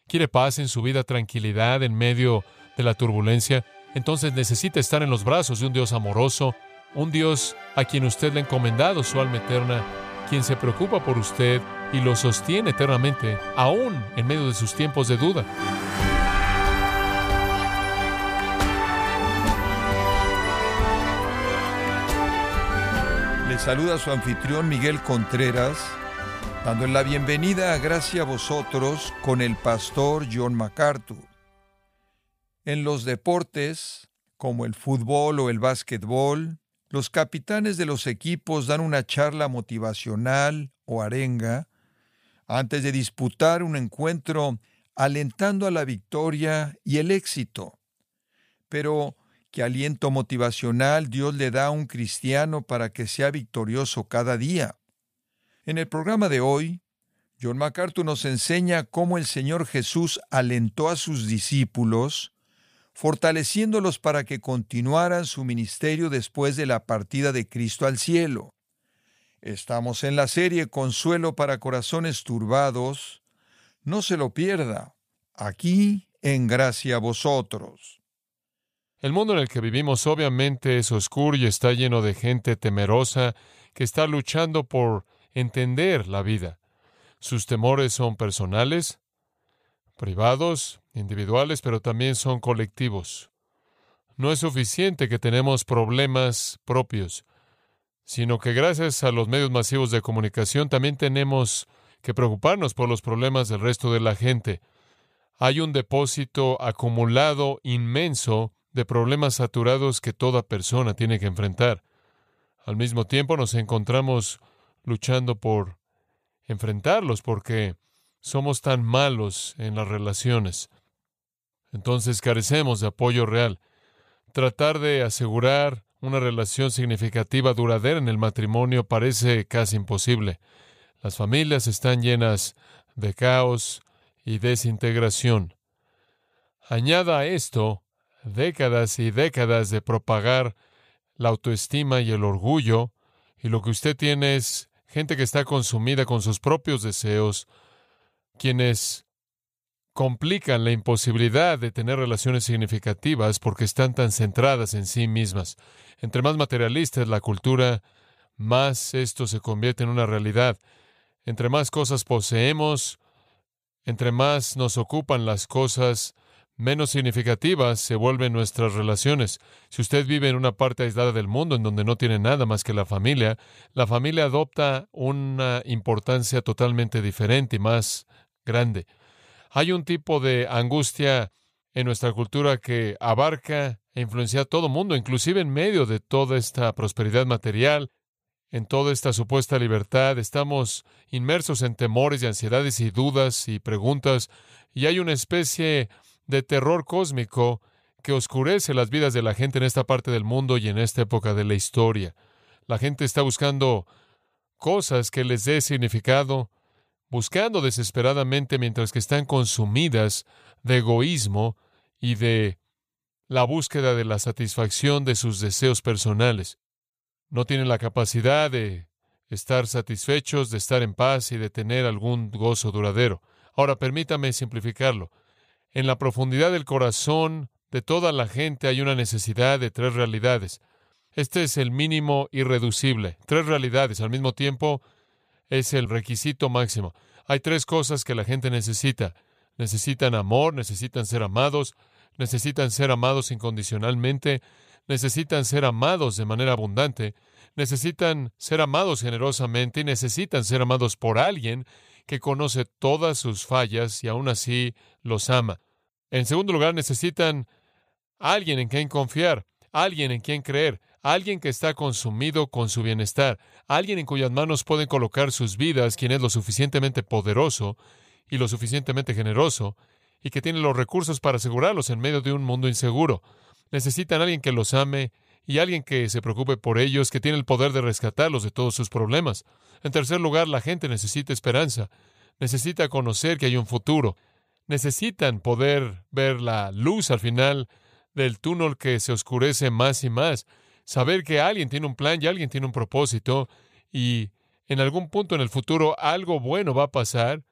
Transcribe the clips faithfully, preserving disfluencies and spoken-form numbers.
quiere paz en su vida, tranquilidad en medio de la turbulencia, entonces necesita estar en los brazos de un Dios amoroso, un Dios a quien usted le ha encomendado su alma eterna, quien se preocupa por usted y lo sostiene eternamente, aún en medio de sus tiempos de duda. Le saluda su anfitrión Miguel Contreras, dando la bienvenida a Gracia a Vosotros con el pastor John MacArthur. En los deportes, como el fútbol o el básquetbol, los capitanes de los equipos dan una charla motivacional o arenga antes de disputar un encuentro, alentando a la victoria y el éxito. Pero, ¿qué aliento motivacional Dios le da a un cristiano para que sea victorioso cada día? En el programa de hoy, John MacArthur nos enseña cómo el Señor Jesús alentó a sus discípulos, fortaleciéndolos para que continuaran su ministerio después de la partida de Cristo al cielo. Estamos en la serie Consuelo para Corazones Turbados. No se lo pierda, aquí en Gracia a Vosotros. El mundo en el que vivimos obviamente es oscuro y está lleno de gente temerosa que está luchando por entender la vida. Sus temores son personales, privados, individuales, pero también son colectivos. No es suficiente que tenemos problemas propios, sino que gracias a los medios masivos de comunicación también tenemos que preocuparnos por los problemas del resto de la gente. Hay un depósito acumulado inmenso de problemas saturados que toda persona tiene que enfrentar. Al mismo tiempo nos encontramos luchando por enfrentarlos porque somos tan malos en las relaciones. Entonces carecemos de apoyo real. Tratar de asegurar una relación significativa duradera en el matrimonio parece casi imposible. Las familias están llenas de caos y desintegración. Añada a esto décadas y décadas de propagar la autoestima y el orgullo, y lo que usted tiene es gente que está consumida con sus propios deseos, quienes complican la imposibilidad de tener relaciones significativas porque están tan centradas en sí mismas. Entre más materialista es la cultura, más esto se convierte en una realidad. Entre más cosas poseemos, entre más nos ocupan las cosas, menos significativas se vuelven nuestras relaciones. Si usted vive en una parte aislada del mundo en donde no tiene nada más que la familia, la familia adopta una importancia totalmente diferente y más grande. Hay un tipo de angustia en nuestra cultura que abarca e influencia a todo mundo, inclusive en medio de toda esta prosperidad material, en toda esta supuesta libertad. Estamos inmersos en temores y ansiedades y dudas y preguntas, y hay una especie de terror cósmico que oscurece las vidas de la gente en esta parte del mundo y en esta época de la historia. La gente está buscando cosas que les dé significado, buscando desesperadamente mientras que están consumidas de egoísmo y de la búsqueda de la satisfacción de sus deseos personales. No tienen la capacidad de estar satisfechos, de estar en paz y de tener algún gozo duradero. Ahora, permítame simplificarlo. En la profundidad del corazón de toda la gente hay una necesidad de tres realidades. Este es el mínimo irreducible. Tres realidades al mismo tiempo es el requisito máximo. Hay tres cosas que la gente necesita. Necesitan amor, necesitan ser amados, necesitan ser amados incondicionalmente, necesitan ser amados de manera abundante, necesitan ser amados generosamente y necesitan ser amados por alguien que conoce todas sus fallas y aún así los ama. En segundo lugar, necesitan alguien en quien confiar, alguien en quien creer, alguien que está consumido con su bienestar, alguien en cuyas manos pueden colocar sus vidas, quien es lo suficientemente poderoso y lo suficientemente generoso, y que tiene los recursos para asegurarlos en medio de un mundo inseguro. Necesitan alguien que los ame y alguien que se preocupe por ellos, que tiene el poder de rescatarlos de todos sus problemas. En tercer lugar, la gente necesita esperanza, necesita conocer que hay un futuro, necesitan poder ver la luz al final del túnel que se oscurece más y más, saber que alguien tiene un plan y alguien tiene un propósito y en algún punto en el futuro algo bueno va a pasar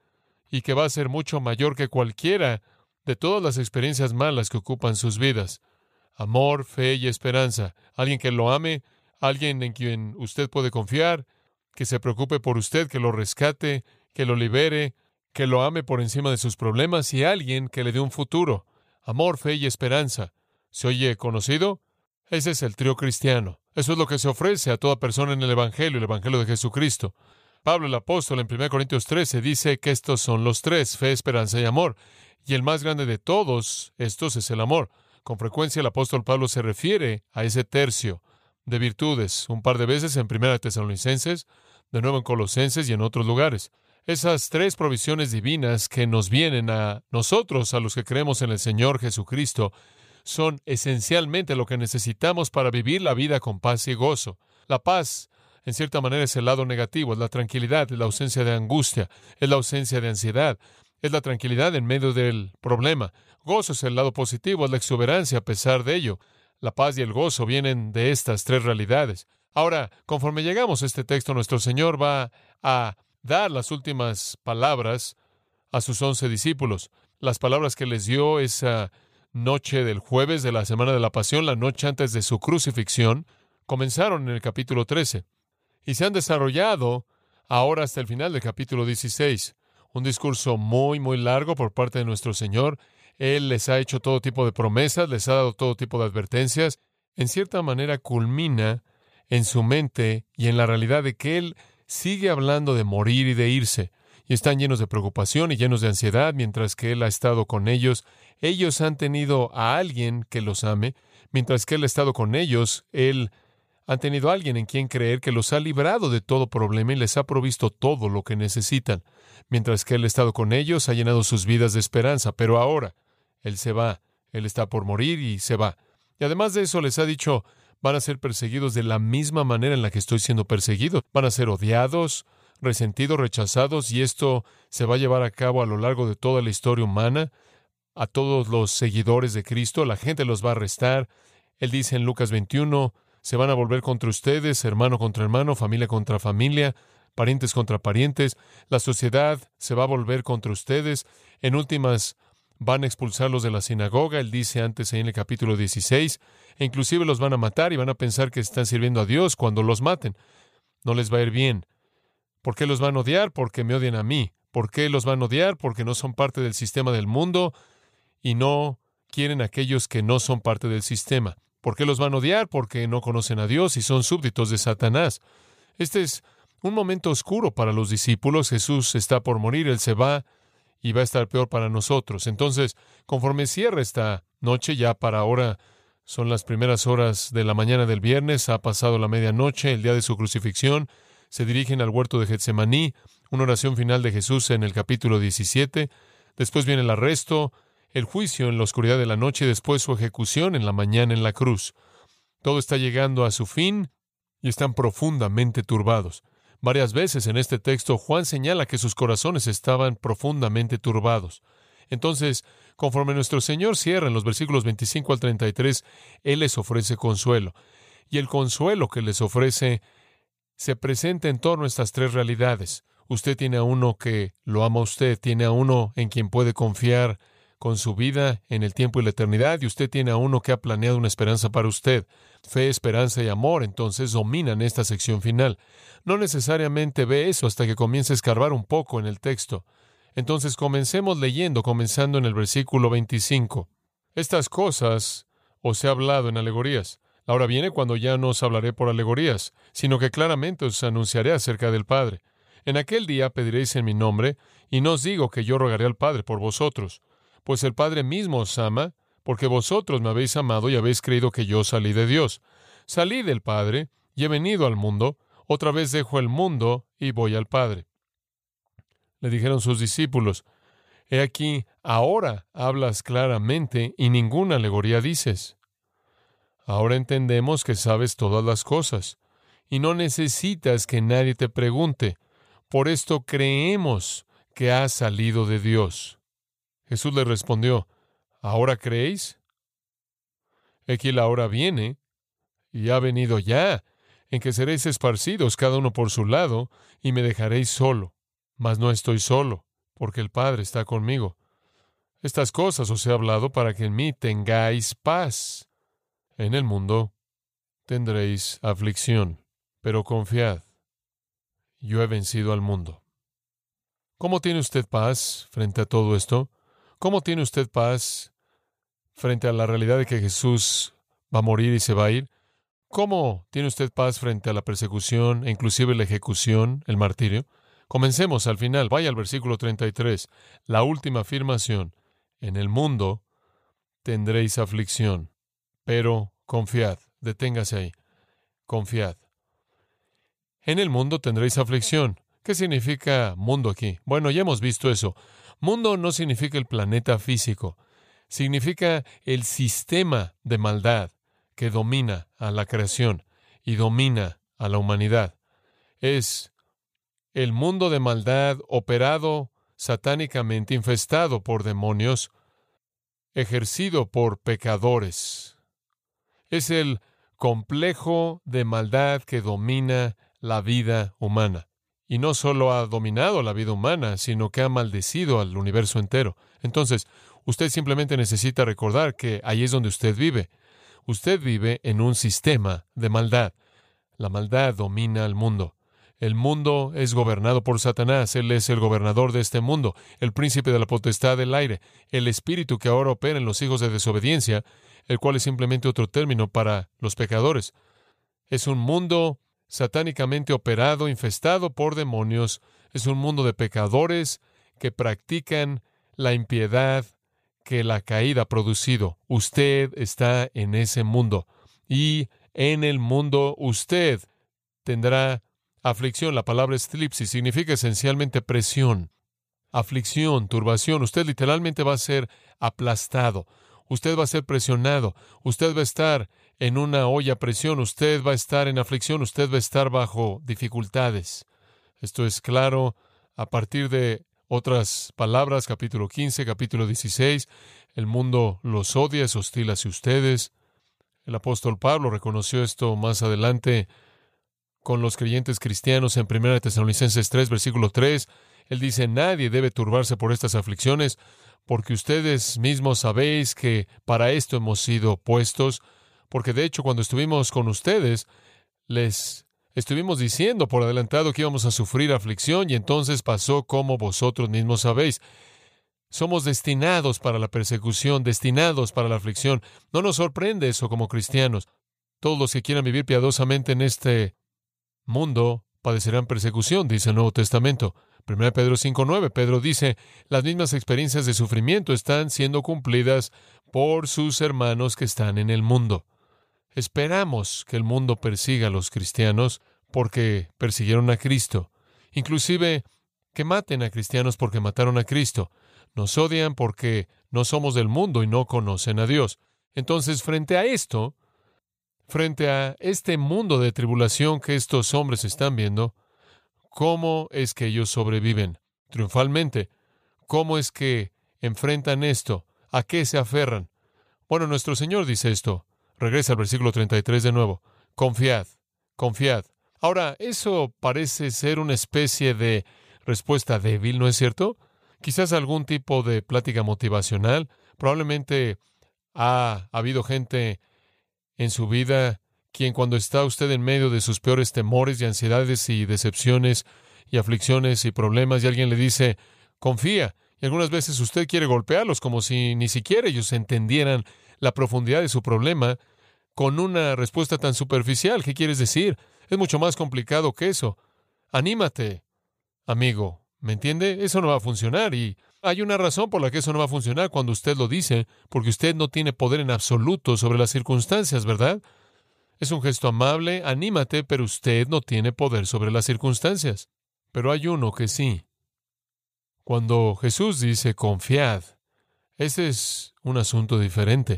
y que va a ser mucho mayor que cualquiera de todas las experiencias malas que ocupan sus vidas. Amor, fe y esperanza. Alguien que lo ame, alguien en quien usted puede confiar, que se preocupe por usted, que lo rescate, que lo libere, que lo ame por encima de sus problemas y alguien que le dé un futuro. Amor, fe y esperanza. ¿Se oye conocido? Ese es el trío cristiano. Eso es lo que se ofrece a toda persona en el Evangelio, el Evangelio de Jesucristo. Pablo el apóstol en primera Corintios trece dice que estos son los tres, fe, esperanza y amor. Y el más grande de todos estos es el amor. Con frecuencia el apóstol Pablo se refiere a ese tercio de virtudes un par de veces en primera Tesalonicenses, de nuevo en Colosenses y en otros lugares. Esas tres provisiones divinas que nos vienen a nosotros, a los que creemos en el Señor Jesucristo, son esencialmente lo que necesitamos para vivir la vida con paz y gozo. La paz, en cierta manera, es el lado negativo, es la tranquilidad, es la ausencia de angustia, es la ausencia de ansiedad, es la tranquilidad en medio del problema. Gozo es el lado positivo, es la exuberancia a pesar de ello. La paz y el gozo vienen de estas tres realidades. Ahora, conforme llegamos a este texto, nuestro Señor va a dar las últimas palabras a sus once discípulos. Las palabras que les dio esa noche del jueves de la Semana de la Pasión, la noche antes de su crucifixión, comenzaron en el capítulo trece y se han desarrollado ahora hasta el final del capítulo dieciséis. Un discurso muy, muy largo por parte de nuestro Señor. Él les ha hecho todo tipo de promesas, les ha dado todo tipo de advertencias. En cierta manera culmina en su mente y en la realidad de que Él sigue hablando de morir y de irse. Y están llenos de preocupación y llenos de ansiedad mientras que Él ha estado con ellos. Ellos han tenido a alguien que los ame. Mientras que Él ha estado con ellos, Él han tenido a alguien en quien creer que los ha librado de todo problema y les ha provisto todo lo que necesitan. Mientras que Él ha estado con ellos, ha llenado sus vidas de esperanza. Pero ahora, Él se va. Él está por morir y se va. Y además de eso, les ha dicho, van a ser perseguidos de la misma manera en la que estoy siendo perseguido. Van a ser odiados, resentidos, rechazados, y esto se va a llevar a cabo a lo largo de toda la historia humana. A todos los seguidores de Cristo, la gente los va a arrestar. Él dice en Lucas veintiuno, se van a volver contra ustedes, hermano contra hermano, familia contra familia, parientes contra parientes. La sociedad se va a volver contra ustedes. En últimas, van a expulsarlos de la sinagoga. Él dice antes ahí en el capítulo dieciséis, e inclusive los van a matar y van a pensar que están sirviendo a Dios cuando los maten. No les va a ir bien. ¿Por qué los van a odiar? Porque me odian a mí. ¿Por qué los van a odiar? Porque no son parte del sistema del mundo y no quieren a aquellos que no son parte del sistema. ¿Por qué los van a odiar? Porque no conocen a Dios y son súbditos de Satanás. Este es un momento oscuro para los discípulos. Jesús está por morir, Él se va y va a estar peor para nosotros. Entonces, conforme cierra esta noche, ya para ahora son las primeras horas de la mañana del viernes, ha pasado la medianoche, el día de su crucifixión, se dirigen al huerto de Getsemaní, una oración final de Jesús en el capítulo diecisiete, después viene el arresto, el juicio en la oscuridad de la noche y después su ejecución en la mañana en la cruz. Todo está llegando a su fin y están profundamente turbados. Varias veces en este texto Juan señala que sus corazones estaban profundamente turbados. Entonces, conforme nuestro Señor cierra en los versículos veinticinco al treinta y tres, Él les ofrece consuelo. Y el consuelo que les ofrece se presenta en torno a estas tres realidades. Usted tiene a uno que lo ama a usted, tiene a uno en quien puede confiar con su vida en el tiempo y la eternidad, y usted tiene a uno que ha planeado una esperanza para usted. Fe, esperanza y amor, entonces, dominan esta sección final. No necesariamente ve eso hasta que comience a escarbar un poco en el texto. Entonces, comencemos leyendo, comenzando en el versículo veinticinco. Estas cosas os he hablado en alegorías. La hora viene cuando ya no os hablaré por alegorías, sino que claramente os anunciaré acerca del Padre. En aquel día pediréis en mi nombre, y no os digo que yo rogaré al Padre por vosotros, pues el Padre mismo os ama, porque vosotros me habéis amado y habéis creído que yo salí de Dios. Salí del Padre y he venido al mundo, otra vez dejo el mundo y voy al Padre. Le dijeron sus discípulos, he aquí, ahora hablas claramente y ninguna alegoría dices. Ahora entendemos que sabes todas las cosas y no necesitas que nadie te pregunte. Por esto creemos que has salido de Dios. Jesús le respondió, ¿ahora creéis? Aquí la hora viene, y ha venido ya, en que seréis esparcidos cada uno por su lado, y me dejaréis solo. Mas no estoy solo, porque el Padre está conmigo. Estas cosas os he hablado para que en mí tengáis paz. En el mundo tendréis aflicción, pero confiad, yo he vencido al mundo. ¿Cómo tiene usted paz frente a todo esto? ¿Cómo tiene usted paz frente a la realidad de que Jesús va a morir y se va a ir? ¿Cómo tiene usted paz frente a la persecución e inclusive la ejecución, el martirio? Comencemos al final. Vaya al versículo treinta y tres. La última afirmación. En el mundo tendréis aflicción, pero confiad. Deténgase ahí. Confiad. En el mundo tendréis aflicción. ¿Qué significa mundo aquí? Bueno, ya hemos visto eso. Mundo no significa el planeta físico. Significa el sistema de maldad que domina a la creación y domina a la humanidad. Es el mundo de maldad operado satánicamente, infestado por demonios, ejercido por pecadores. Es el complejo de maldad que domina la vida humana. Y no solo ha dominado la vida humana, sino que ha maldecido al universo entero. Entonces, usted simplemente necesita recordar que ahí es donde usted vive. Usted vive en un sistema de maldad. La maldad domina al mundo. El mundo es gobernado por Satanás. Él es el gobernador de este mundo, el príncipe de la potestad del aire, el espíritu que ahora opera en los hijos de desobediencia, el cual es simplemente otro término para los pecadores. Es un mundo satánicamente operado, infestado por demonios. Es un mundo de pecadores que practican la impiedad que la caída ha producido. Usted está en ese mundo. Y en el mundo usted tendrá aflicción. La palabra estlipsis significa esencialmente presión, aflicción, turbación. Usted literalmente va a ser aplastado. Usted va a ser presionado. Usted va a estar en una olla a presión. Usted va a estar en aflicción. Usted va a estar bajo dificultades. Esto es claro a partir de otras palabras, capítulo quince, capítulo dieciséis. El mundo los odia, es hostil hacia ustedes. El apóstol Pablo reconoció esto más adelante con los creyentes cristianos en primera de Tesalonicenses tres, versículo tres. Él dice, nadie debe turbarse por estas aflicciones, porque ustedes mismos sabéis que para esto hemos sido puestos, porque de hecho cuando estuvimos con ustedes, les estuvimos diciendo por adelantado que íbamos a sufrir aflicción, y entonces pasó como vosotros mismos sabéis. Somos destinados para la persecución, destinados para la aflicción. No nos sorprende eso como cristianos. Todos los que quieran vivir piadosamente en este mundo padecerán persecución, dice el Nuevo Testamento. primera Pedro cinco nueve, Pedro dice, las mismas experiencias de sufrimiento están siendo cumplidas por sus hermanos que están en el mundo. Esperamos que el mundo persiga a los cristianos porque persiguieron a Cristo. Inclusive que maten a cristianos porque mataron a Cristo. Nos odian porque no somos del mundo y no conocen a Dios. Entonces, frente a esto, frente a este mundo de tribulación que estos hombres están viendo, ¿cómo es que ellos sobreviven triunfalmente? ¿Cómo es que enfrentan esto? ¿A qué se aferran? Bueno, nuestro Señor dice esto. Regresa al versículo treinta y tres de nuevo. Confiad, confiad. Ahora, eso parece ser una especie de respuesta débil, ¿no es cierto? Quizás algún tipo de plática motivacional. Probablemente ha habido gente en su vida quien cuando está usted en medio de sus peores temores y ansiedades y decepciones y aflicciones y problemas y alguien le dice, confía. Y algunas veces usted quiere golpearlos como si ni siquiera ellos entendieran la profundidad de su problema con una respuesta tan superficial. ¿Qué quieres decir? Es mucho más complicado que eso. Anímate, amigo. ¿Me entiende? Eso no va a funcionar y hay una razón por la que eso no va a funcionar cuando usted lo dice, porque usted no tiene poder en absoluto sobre las circunstancias, ¿verdad? Es un gesto amable, anímate, pero usted no tiene poder sobre las circunstancias. Pero hay uno que sí. Cuando Jesús dice confiad, ese es un asunto diferente.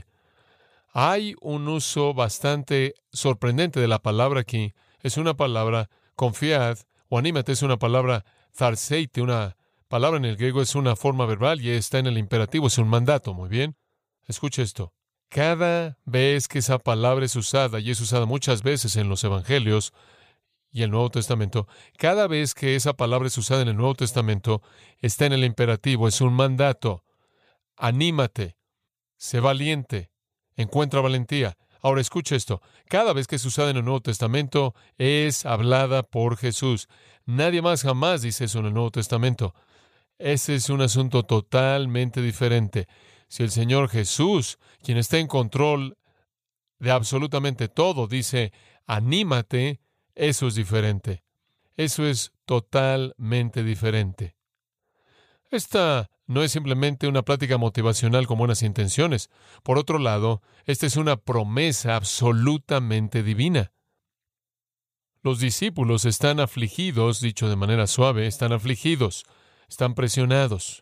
Hay un uso bastante sorprendente de la palabra aquí. Es una palabra, confiad, o anímate, es una palabra tharseite, una palabra en el griego es una forma verbal y está en el imperativo, es un mandato, muy bien. Escuche esto. Cada vez que esa palabra es usada, y es usada muchas veces en los evangelios, y el Nuevo Testamento, cada vez que esa palabra es usada en el Nuevo Testamento, está en el imperativo, es un mandato. Anímate, sé valiente, encuentra valentía. Ahora escucha esto, cada vez que es usada en el Nuevo Testamento, es hablada por Jesús. Nadie más jamás dice eso en el Nuevo Testamento. Ese es un asunto totalmente diferente. Si el Señor Jesús, quien está en control de absolutamente todo, dice, anímate, eso es diferente. Eso es totalmente diferente. Esta no es simplemente una plática motivacional con buenas intenciones. Por otro lado, esta es una promesa absolutamente divina. Los discípulos están afligidos, dicho de manera suave, están afligidos, están presionados.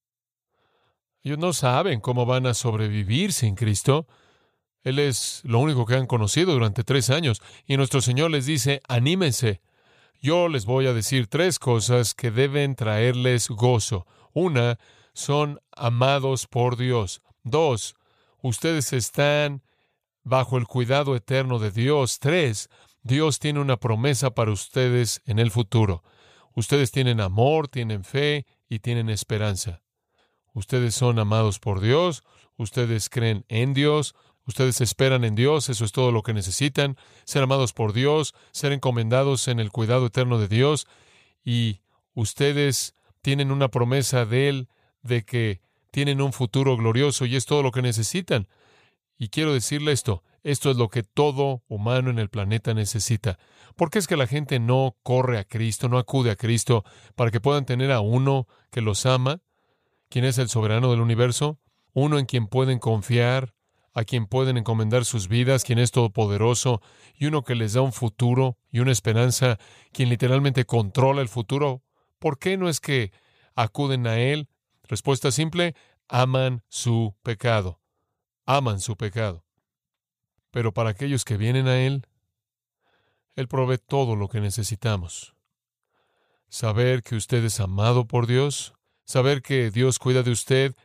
Ellos no saben cómo van a sobrevivir sin Cristo. Él es lo único que han conocido durante tres años. Y nuestro Señor les dice, anímense. Yo les voy a decir tres cosas que deben traerles gozo. Una, son amados por Dios. Dos, ustedes están bajo el cuidado eterno de Dios. Tres, Dios tiene una promesa para ustedes en el futuro. Ustedes tienen amor, tienen fe y tienen esperanza. Ustedes son amados por Dios, ustedes creen en Dios, ustedes esperan en Dios, eso es todo lo que necesitan, ser amados por Dios, ser encomendados en el cuidado eterno de Dios, y ustedes tienen una promesa de Él de que tienen un futuro glorioso, y es todo lo que necesitan. Y quiero decirle esto, esto es lo que todo humano en el planeta necesita. ¿Por qué es que la gente no corre a Cristo, no acude a Cristo para que puedan tener a uno que los ama? ¿Quién es el soberano del universo? Uno en quien pueden confiar, a quien pueden encomendar sus vidas, quien es todopoderoso, y uno que les da un futuro y una esperanza, quien literalmente controla el futuro. ¿Por qué no es que acuden a Él? Respuesta simple, aman su pecado. Aman su pecado. Pero para aquellos que vienen a Él, Él provee todo lo que necesitamos. Saber que usted es amado por Dios, saber que Dios cuida de usted,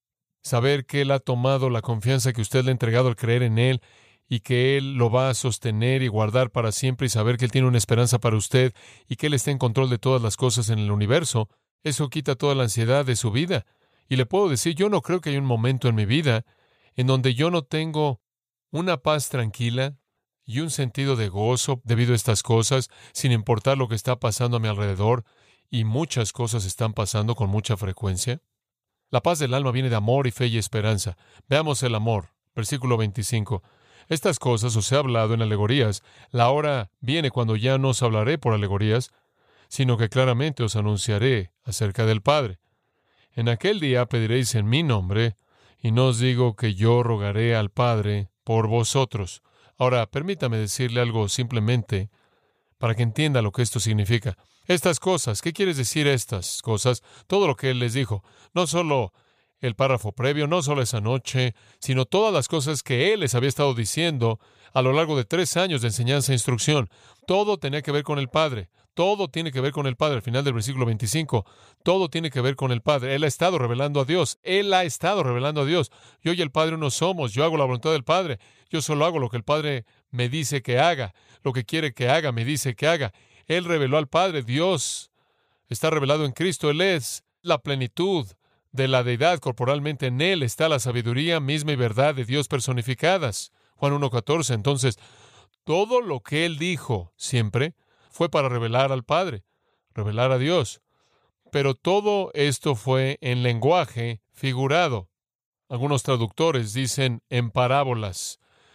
saber que Él ha tomado la confianza que usted le ha entregado al creer en Él y que Él lo va a sostener y guardar para siempre y saber que Él tiene una esperanza para usted y que Él está en control de todas las cosas en el universo, eso quita toda la ansiedad de su vida. Y le puedo decir, yo no creo que haya un momento en mi vida en donde yo no tengo una paz tranquila y un sentido de gozo debido a estas cosas, sin importar lo que está pasando a mi alrededor, y muchas cosas están pasando con mucha frecuencia. La paz del alma viene de amor y fe y esperanza. Veamos el amor. Versículo veinticinco. Estas cosas os he hablado en alegorías. La hora viene cuando ya no os hablaré por alegorías, sino que claramente os anunciaré acerca del Padre. En aquel día pediréis en mi nombre, y no os digo que yo rogaré al Padre por vosotros. Ahora, permítame decirle algo simplemente para que entienda lo que esto significa. Estas cosas, ¿qué quieres decir estas cosas? Todo lo que Él les dijo, no solo el párrafo previo, no solo esa noche, sino todas las cosas que Él les había estado diciendo a lo largo de tres años de enseñanza e instrucción. Todo tenía que ver con el Padre. Todo tiene que ver con el Padre. Al final del versículo veinticinco, todo tiene que ver con el Padre. Él ha estado revelando a Dios. Él ha estado revelando a Dios. Yo y el Padre uno somos. Yo hago la voluntad del Padre. Yo solo hago lo que el Padre me dice que haga. Lo que quiere que haga, me dice que haga. Él reveló al Padre. Dios está revelado en Cristo. Él es la plenitud de la deidad corporalmente. En Él está la sabiduría misma y verdad de Dios personificadas. Juan uno catorce. Entonces, todo lo que Él dijo siempre fue para revelar al Padre, revelar a Dios. Pero todo esto fue en lenguaje figurado. Algunos traductores dicen en parábolas.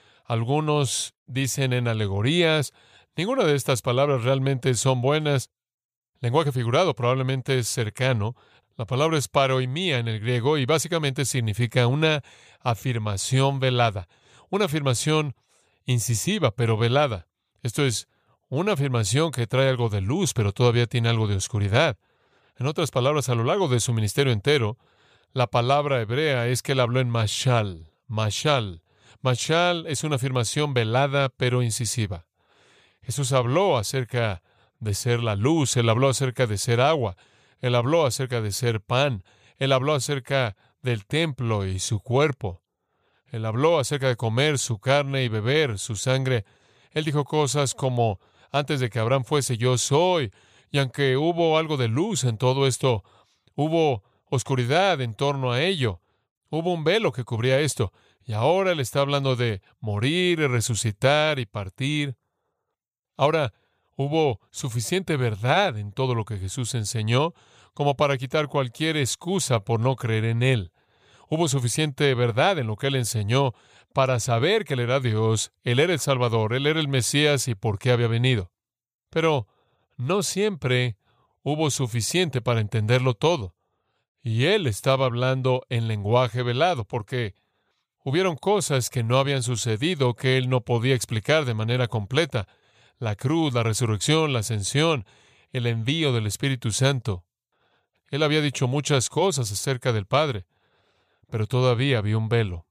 Algunos dicen en alegorías. Ninguna de estas palabras realmente son buenas. Lenguaje figurado probablemente es cercano. La palabra es paroimía en el griego y básicamente significa una afirmación velada. Una afirmación incisiva pero velada. Esto es una afirmación que trae algo de luz, pero todavía tiene algo de oscuridad. En otras palabras, a lo largo de su ministerio entero, la palabra hebrea es que él habló en mashal. Mashal. Mashal es una afirmación velada, pero incisiva. Jesús habló acerca de ser la luz, Él habló acerca de ser agua, Él habló acerca de ser pan, Él habló acerca del templo y su cuerpo. Él habló acerca de comer su carne y beber su sangre. Él dijo cosas como Antes de que Abraham fuese, yo soy. Y aunque hubo algo de luz en todo esto, hubo oscuridad en torno a ello. Hubo un velo que cubría esto. Y ahora Él está hablando de morir y resucitar y partir. Ahora, hubo suficiente verdad en todo lo que Jesús enseñó como para quitar cualquier excusa por no creer en Él. Hubo suficiente verdad en lo que Él enseñó para saber que Él era Dios, Él era el Salvador, Él era el Mesías y por qué había venido. Pero no siempre hubo suficiente para entenderlo todo. Y Él estaba hablando en lenguaje velado, porque hubieron cosas que no habían sucedido que Él no podía explicar de manera completa. La cruz, la resurrección, la ascensión, el envío del Espíritu Santo. Él había dicho muchas cosas acerca del Padre, pero todavía había un velo.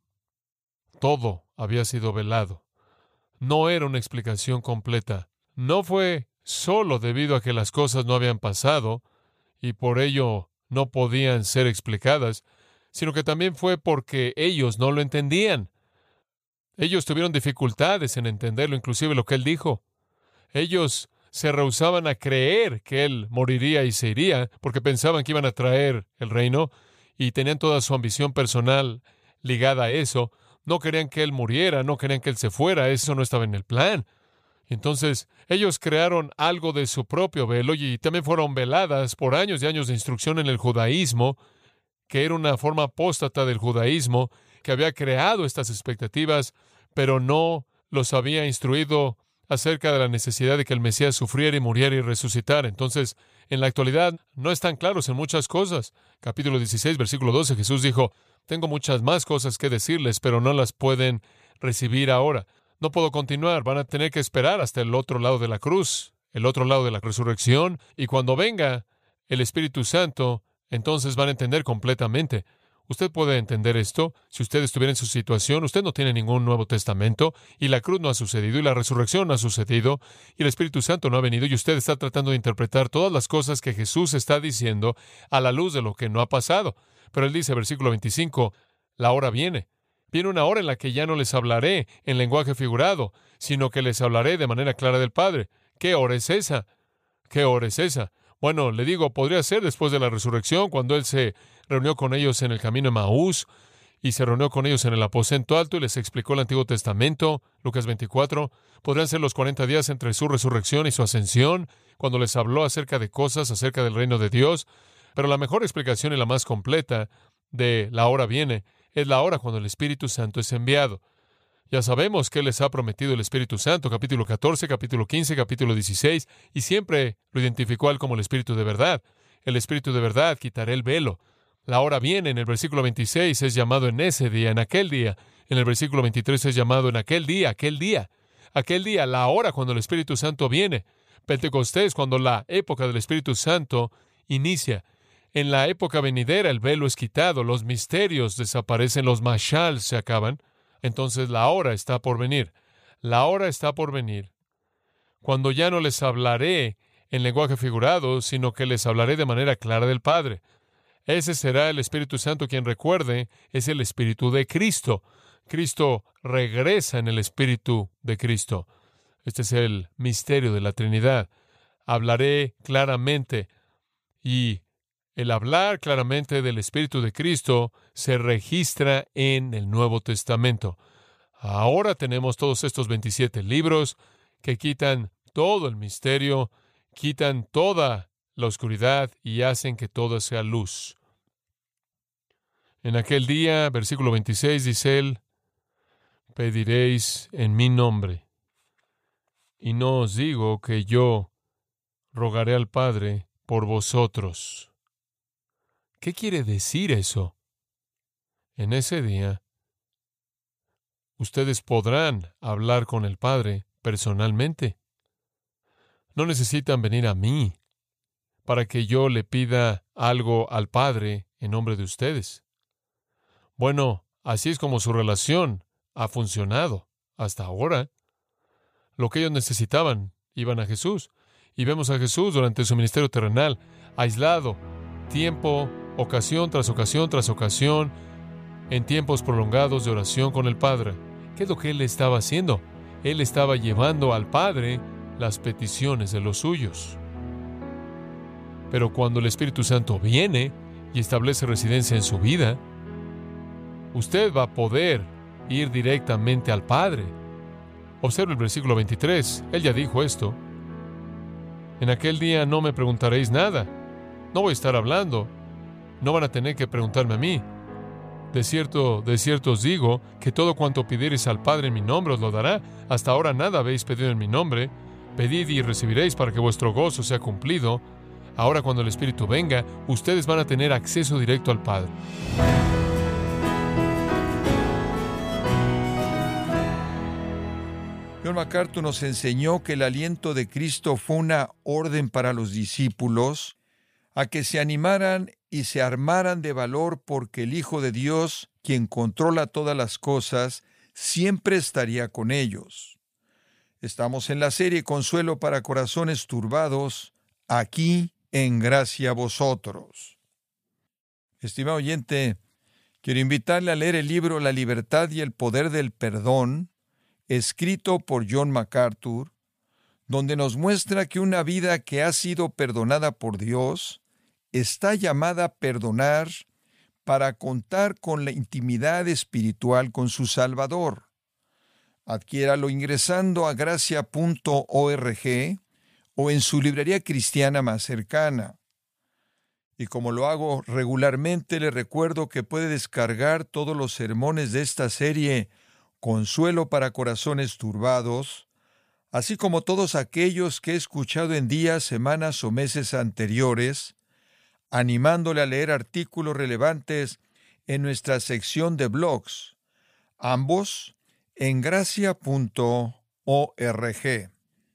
Todo había sido velado. No era una explicación completa. No fue solo debido a que las cosas no habían pasado y por ello no podían ser explicadas, sino que también fue porque ellos no lo entendían. Ellos tuvieron dificultades en entenderlo, inclusive lo que Él dijo. Ellos se rehusaban a creer que Él moriría y se iría, porque pensaban que iban a traer el reino, y tenían toda su ambición personal ligada a eso. No querían que Él muriera, no querían que Él se fuera, eso no estaba en el plan. Entonces, ellos crearon algo de su propio velo, y también fueron veladas por años y años de instrucción en el judaísmo, que era una forma apóstata del judaísmo, que había creado estas expectativas, pero no los había instruido acerca de la necesidad de que el Mesías sufriera y muriera y resucitara. Entonces, en la actualidad, no están claros en muchas cosas. Capítulo dieciséis, versículo doce, Jesús dijo, tengo muchas más cosas que decirles, pero no las pueden recibir ahora. No puedo continuar, van a tener que esperar hasta el otro lado de la cruz, el otro lado de la resurrección, y cuando venga el Espíritu Santo, entonces van a entender completamente. Usted puede entender esto. Si usted estuviera en su situación, usted no tiene ningún Nuevo Testamento, y la cruz no ha sucedido, y la resurrección no ha sucedido, y el Espíritu Santo no ha venido, y usted está tratando de interpretar todas las cosas que Jesús está diciendo a la luz de lo que no ha pasado. Pero Él dice, versículo veinticinco, la hora viene. Viene una hora en la que ya no les hablaré en lenguaje figurado, sino que les hablaré de manera clara del Padre. ¿Qué hora es esa? ¿Qué hora es esa? Bueno, le digo, podría ser después de la resurrección, cuando Él se reunió con ellos en el camino de Maús, y se reunió con ellos en el aposento alto y les explicó el Antiguo Testamento, Lucas veinticuatro. Podrían ser los cuarenta días entre su resurrección y su ascensión, cuando les habló acerca de cosas, acerca del reino de Dios. Pero la mejor explicación y la más completa de la hora viene es la hora cuando el Espíritu Santo es enviado. Ya sabemos que Él les ha prometido el Espíritu Santo, capítulo catorce, capítulo quince, capítulo dieciséis, y siempre lo identificó a Él como el Espíritu de verdad. El Espíritu de verdad quitará el velo. La hora viene, en el versículo veintiséis es llamado en ese día, en aquel día. En el versículo veintitrés es llamado en aquel día, aquel día. Aquel día, la hora cuando el Espíritu Santo viene. Pentecostés, cuando la época del Espíritu Santo inicia. En la época venidera el velo es quitado, los misterios desaparecen, los mashal se acaban. Entonces la hora está por venir. La hora está por venir. Cuando ya no les hablaré en lenguaje figurado, sino que les hablaré de manera clara del Padre. Ese será el Espíritu Santo quien, recuerde, es el Espíritu de Cristo. Cristo regresa en el Espíritu de Cristo. Este es el misterio de la Trinidad. Hablaré claramente, y el hablar claramente del Espíritu de Cristo se registra en el Nuevo Testamento. Ahora tenemos todos estos veintisiete libros que quitan todo el misterio, quitan toda la oscuridad y hacen que todo sea luz. En aquel día, versículo veintiséis, dice Él, pediréis en mi nombre. Y no os digo que yo rogaré al Padre por vosotros. ¿Qué quiere decir eso? En ese día, ustedes podrán hablar con el Padre personalmente. No necesitan venir a mí para que yo le pida algo al Padre en nombre de ustedes. Bueno, así es como su relación ha funcionado hasta ahora. Lo que ellos necesitaban, iban a Jesús. Y vemos a Jesús durante su ministerio terrenal, aislado, tiempo, ocasión tras ocasión tras ocasión, en tiempos prolongados de oración con el Padre. ¿Qué es lo que Él estaba haciendo? Él estaba llevando al Padre las peticiones de los suyos. Pero cuando el Espíritu Santo viene y establece residencia en su vida, usted va a poder ir directamente al Padre. Observe el versículo veintitrés. Él ya dijo esto. En aquel día no me preguntaréis nada. No voy a estar hablando. No van a tener que preguntarme a mí. De cierto, de cierto os digo que todo cuanto pidiereis al Padre en mi nombre os lo dará. Hasta ahora nada habéis pedido en mi nombre. Pedid y recibiréis para que vuestro gozo sea cumplido. Ahora cuando el Espíritu venga, ustedes van a tener acceso directo al Padre. John MacArthur nos enseñó que el aliento de Cristo fue una orden para los discípulos a que se animaran y se armaran de valor porque el Hijo de Dios, quien controla todas las cosas, siempre estaría con ellos. Estamos en la serie Consuelo para Corazones Turbados, aquí en Gracia a Vosotros. Estimado oyente, quiero invitarle a leer el libro La libertad y el poder del perdón, escrito por John MacArthur, donde nos muestra que una vida que ha sido perdonada por Dios está llamada a perdonar para contar con la intimidad espiritual con su Salvador. Adquiéralo ingresando a gracia punto org o en su librería cristiana más cercana. Y como lo hago regularmente, le recuerdo que puede descargar todos los sermones de esta serie Consuelo para Corazones Turbados, así como todos aquellos que he escuchado en días, semanas o meses anteriores, animándole a leer artículos relevantes en nuestra sección de blogs, ambos en gracia punto org.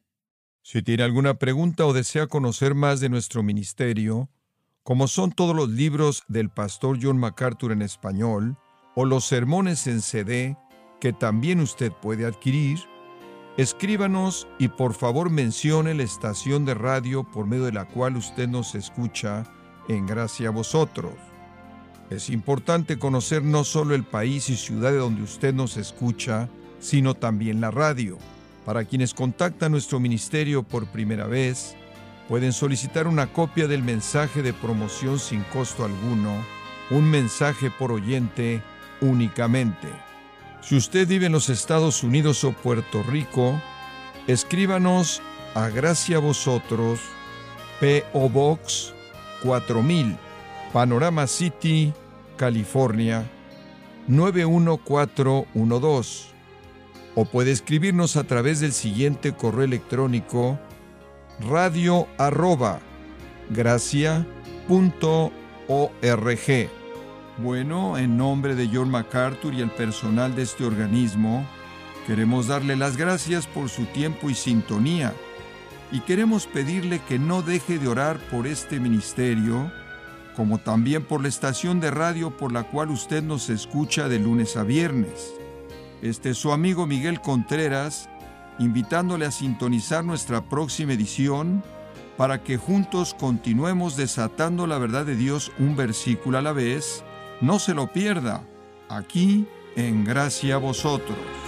Si tiene alguna pregunta o desea conocer más de nuestro ministerio, como son todos los libros del pastor John MacArthur en español, o los sermones en C D, que también usted puede adquirir, escríbanos y por favor mencione la estación de radio por medio de la cual usted nos escucha en Gracia a Vosotros. Es importante conocer no solo el país y ciudad de donde usted nos escucha, sino también la radio. Para quienes contactan nuestro ministerio por primera vez, pueden solicitar una copia del mensaje de promoción sin costo alguno, un mensaje por oyente únicamente. Si usted vive en los Estados Unidos o Puerto Rico, escríbanos a Gracia a Vosotros, P O Box cuatro mil, Panorama City, California, nueve uno cuatro uno dos. O puede escribirnos a través del siguiente correo electrónico: radio arroba gracia punto org. Bueno, en nombre de John MacArthur y el personal de este organismo, queremos darle las gracias por su tiempo y sintonía, y queremos pedirle que no deje de orar por este ministerio, como también por la estación de radio por la cual usted nos escucha de lunes a viernes. Este es su amigo Miguel Contreras, invitándole a sintonizar nuestra próxima edición para que juntos continuemos desatando la verdad de Dios un versículo a la vez. No se lo pierda, aquí en Gracia a Vosotros.